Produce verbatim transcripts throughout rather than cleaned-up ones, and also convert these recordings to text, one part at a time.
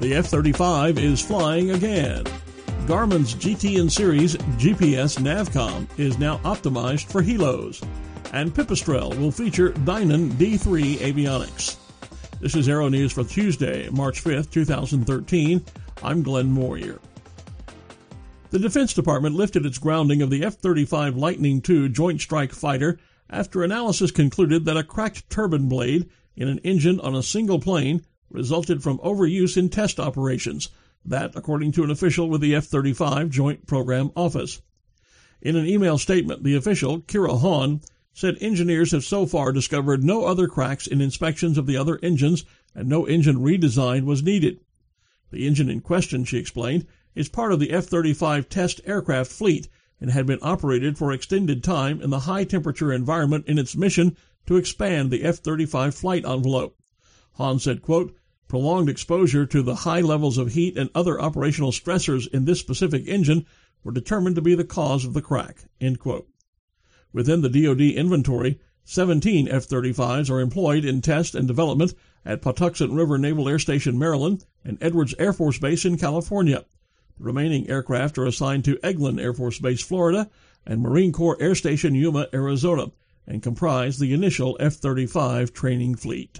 The F thirty-five is flying again. Garmin's G T N Series G P S Navcom is now optimized for helos. And Pipistrel will feature Dynon D three avionics. This is Aero News for Tuesday, March fifth, twenty thirteen. I'm Glenn Moyer. The Defense Department lifted its grounding of the F thirty-five Lightning two Joint Strike Fighter after analysis concluded that a cracked turbine blade in an engine on a single plane resulted from overuse in test operations. That, according to an official with the F thirty-five Joint Program Office. In an email statement, the official, Kira Hahn, said engineers have so far discovered no other cracks in inspections of the other engines and no engine redesign was needed. The engine in question, she explained, is part of the F thirty-five test aircraft fleet and had been operated for extended time in the high-temperature environment in its mission to expand the F thirty-five flight envelope. Hahn said, quote, prolonged exposure to the high levels of heat and other operational stressors in this specific engine were determined to be the cause of the crack, end quote. Within the D O D inventory, seventeen F thirty-fives are employed in test and development at Patuxent River Naval Air Station, Maryland, and Edwards Air Force Base in California. The remaining aircraft are assigned to Eglin Air Force Base, Florida, and Marine Corps Air Station, Yuma, Arizona, and comprise the initial F thirty-five training fleet.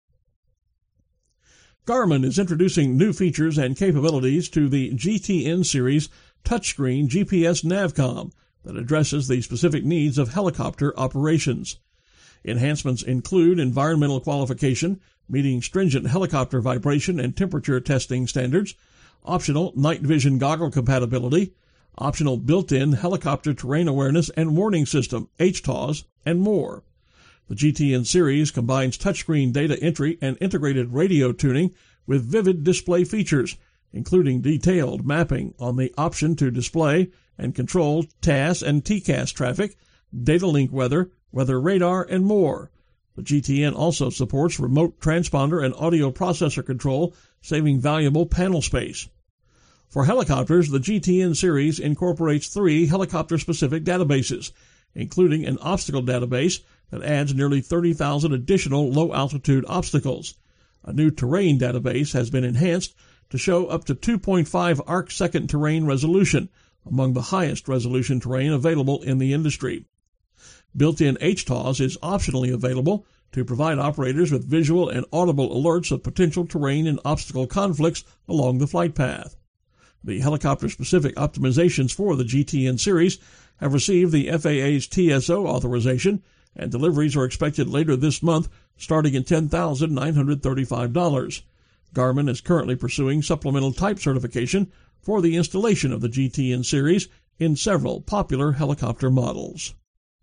Garmin is introducing new features and capabilities to the G T N Series touchscreen G P S Navcom that addresses the specific needs of helicopter operations. Enhancements include environmental qualification, meeting stringent helicopter vibration and temperature testing standards, optional night vision goggle compatibility, optional built-in helicopter terrain awareness and warning system, H T A W S, and more. The G T N Series combines touchscreen data entry and integrated radio tuning with vivid display features, including detailed mapping on the option to display and control T A S and T C A S traffic, data link weather, weather radar, and more. The G T N also supports remote transponder and audio processor control, saving valuable panel space. For helicopters, the G T N Series incorporates three helicopter-specific databases, including an obstacle database that adds nearly thirty thousand additional low-altitude obstacles. A new terrain database has been enhanced to show up to two point five arc-second terrain resolution, among the highest resolution terrain available in the industry. Built-in H T A W S is optionally available to provide operators with visual and audible alerts of potential terrain and obstacle conflicts along the flight path. The helicopter-specific optimizations for the G T N Series have received the F A A's T S O authorization, and deliveries are expected later this month, starting at ten thousand nine hundred thirty-five dollars. Garmin is currently pursuing supplemental type certification for the installation of the G T N Series in several popular helicopter models.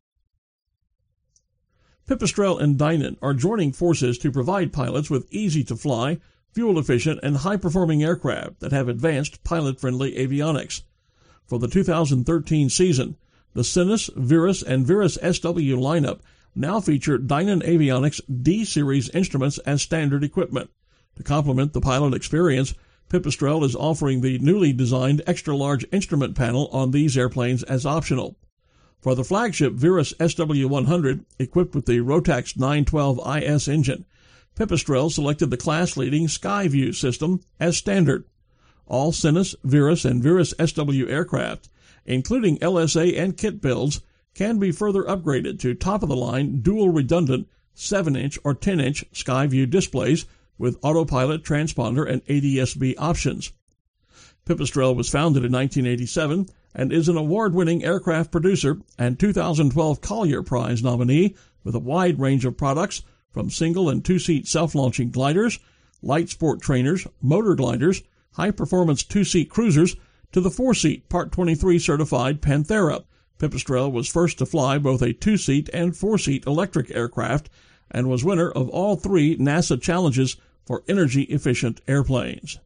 Pipistrel and Dynon are joining forces to provide pilots with easy-to-fly, fuel-efficient, and high-performing aircraft that have advanced pilot-friendly avionics. For the two thousand thirteen season, the Cinus, Virus, and Virus S W lineup now feature Dynon Avionics D-Series instruments as standard equipment. To complement the pilot experience, Pipistrel is offering the newly designed extra-large instrument panel on these airplanes as optional. For the flagship Virus S W one hundred, equipped with the Rotax nine twelve I S engine, Pipistrel selected the class-leading Skyview system as standard. All Cinus, Virus, and Virus S W aircraft, including L S A and kit builds, can be further upgraded to top-of-the-line dual-redundant seven inch or ten inch Skyview displays with autopilot, transponder, and A D S B options. Pipistrel was founded in nineteen eighty-seven and is an award-winning aircraft producer and two thousand twelve Collier Prize nominee with a wide range of products from single and two-seat self-launching gliders, light sport trainers, motor gliders, high-performance two-seat cruisers, to the four-seat Part twenty-three certified Panthera. Pipistrel was first to fly both a two-seat and four-seat electric aircraft and was winner of all three NASA challenges for energy-efficient airplanes.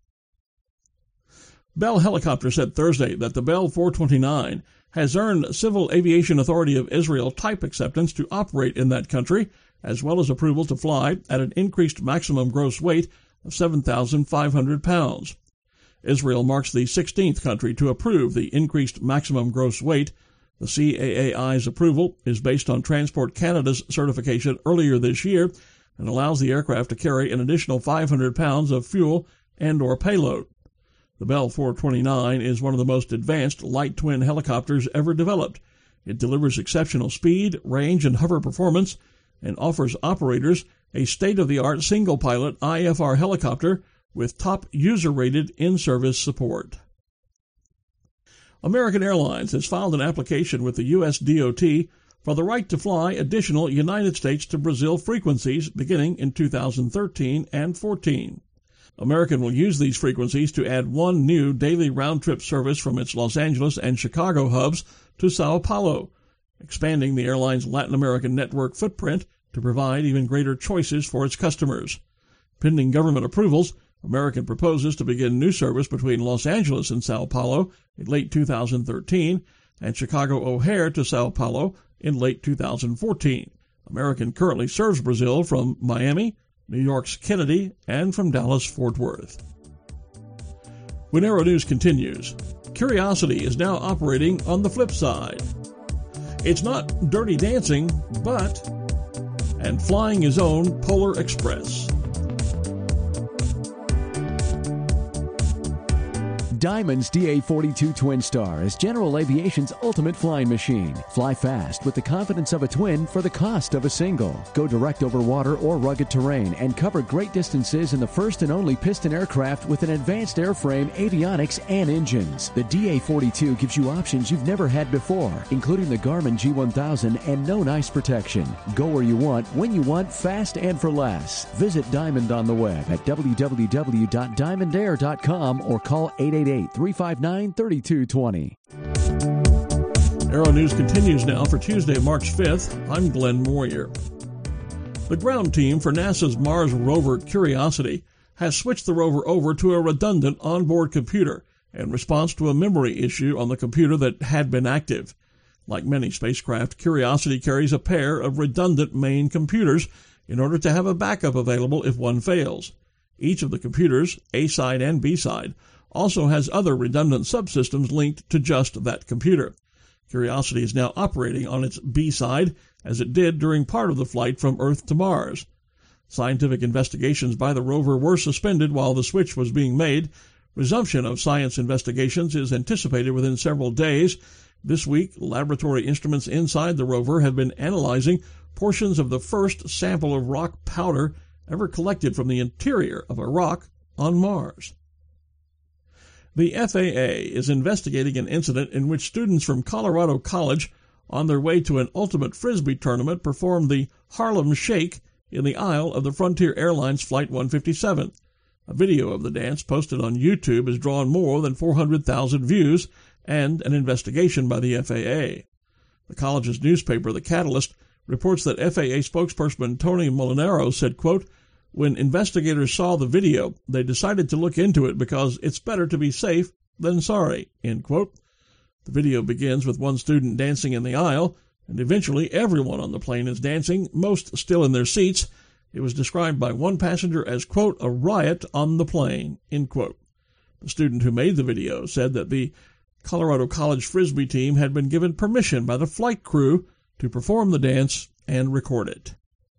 Bell Helicopter said Thursday that the Bell four twenty-nine has earned Civil Aviation Authority of Israel type acceptance to operate in that country, as well as approval to fly at an increased maximum gross weight of seven thousand five hundred pounds. Israel marks the sixteenth country to approve the increased maximum gross weight. The C A A I's approval is based on Transport Canada's certification earlier this year and allows the aircraft to carry an additional five hundred pounds of fuel and or payload. The Bell four twenty-nine is one of the most advanced light twin helicopters ever developed. It delivers exceptional speed, range, and hover performance, and offers operators a state-of-the-art single-pilot I F R helicopter with top user-rated in-service support. American Airlines has filed an application with the U S D O T for the right to fly additional United States to Brazil frequencies beginning in two thousand thirteen and fourteen. American will use these frequencies to add one new daily round-trip service from its Los Angeles and Chicago hubs to Sao Paulo, expanding the airline's Latin American network footprint to provide even greater choices for its customers. Pending government approvals, American proposes to begin new service between Los Angeles and Sao Paulo in late two thousand thirteen and Chicago O'Hare to Sao Paulo in late two thousand fourteen. American currently serves Brazil from Miami, New York's Kennedy, and from Dallas-Fort Worth. When Aero News continues, Curiosity is now operating on the flip side. It's not Dirty Dancing, but and flying his own Polar Express. Diamond's D A forty-two Twin Star is General Aviation's ultimate flying machine. Fly fast with the confidence of a twin for the cost of a single. Go direct over water or rugged terrain and cover great distances in the first and only piston aircraft with an advanced airframe, avionics, and engines. The D A forty-two gives you options you've never had before, including the Garmin G one thousand and known ice protection. Go where you want, when you want, fast and for less. Visit Diamond on the web at w w w dot diamond air dot com or call eight eight eight, three five nine, three two two zero. Aero News continues now for Tuesday, March fifth. I'm Glenn Moyer. The ground team for NASA's Mars rover Curiosity has switched the rover over to a redundant onboard computer in response to a memory issue on the computer that had been active. Like many spacecraft, Curiosity carries a pair of redundant main computers in order to have a backup available if one fails. Each of the computers, A side and B side, also has other redundant subsystems linked to just that computer. Curiosity is now operating on its B side, as it did during part of the flight from Earth to Mars. Scientific investigations by the rover were suspended while the switch was being made. Resumption of science investigations is anticipated within several days. This week, laboratory instruments inside the rover have been analyzing portions of the first sample of rock powder ever collected from the interior of a rock on Mars. The F A A is investigating an incident in which students from Colorado College, on their way to an ultimate frisbee tournament, performed the Harlem Shake in the aisle of the Frontier Airlines Flight one fifty-seven. A video of the dance posted on YouTube has drawn more than four hundred thousand views, and an investigation by the F A A. The college's newspaper, The Catalyst, reports that F A A spokesperson Tony Molinaro said, quote, "When investigators saw the video, they decided to look into it because it's better to be safe than sorry," end quote. The video begins with one student dancing in the aisle, and eventually everyone on the plane is dancing, most still in their seats. It was described by one passenger as, quote, "a riot on the plane," end quote. The student who made the video said that the Colorado College Frisbee team had been given permission by the flight crew to perform the dance and record it.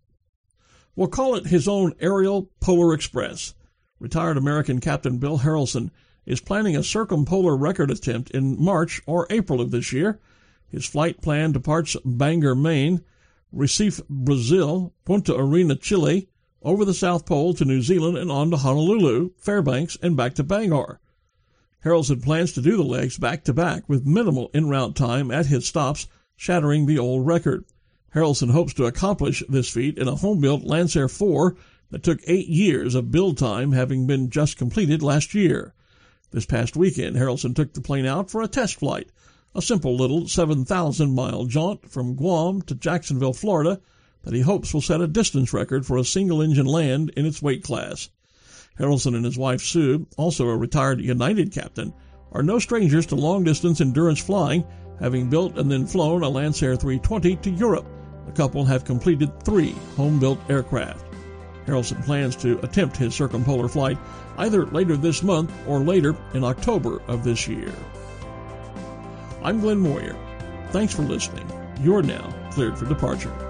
We'll call it his own aerial Polar Express. Retired American Captain Bill Harrelson is planning a circumpolar record attempt in March or April of this year. His flight plan departs Bangor, Maine, Recife, Brazil, Punta Arena, Chile, over the South Pole to New Zealand and on to Honolulu, Fairbanks, and back to Bangor. Harrelson plans to do the legs back-to-back with minimal en route time at his stops, shattering the old record. Harrelson hopes to accomplish this feat in a home-built Lancer four that took eight years of build time, having been just completed last year. This past weekend, Harrelson took the plane out for a test flight, a simple little seven thousand mile jaunt from Guam to Jacksonville, Florida, that he hopes will set a distance record for a single-engine land in its weight class. Harrelson and his wife Sue, also a retired United captain, are no strangers to long-distance endurance flying, having built and then flown a Lancer three twenty to Europe. The couple have completed three home-built aircraft. Harrelson plans to attempt his circumpolar flight either later this month or later in October of this year. I'm Glenn Moyer. Thanks for listening. You're now cleared for departure.